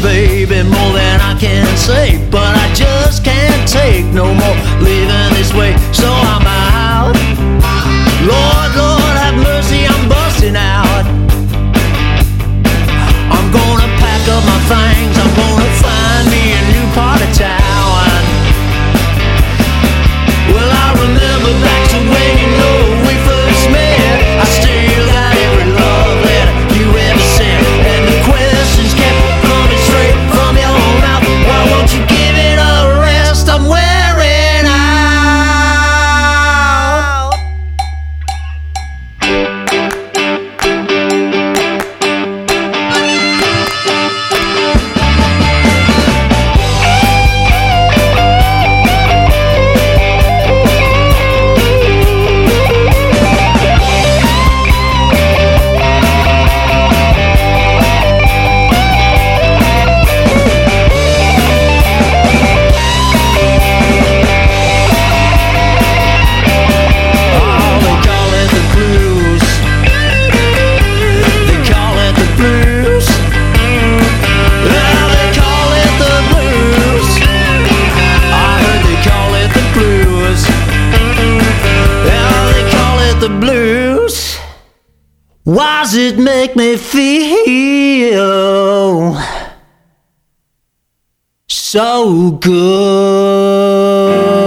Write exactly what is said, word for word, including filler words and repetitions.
baby, more than I can say. But I just can't take no more living this way. So I'm out. Lord, Lord, have mercy, I'm busting out. I'm gonna pack up my things, I'm gonna find me a new part of town. Well, I remember back to when, you know, we first met. I still got every love letter you ever sent, and the questions kept coming straight from your mouth. Why won't you give it a rest? I'm wearing out. Why's it make me feel so good?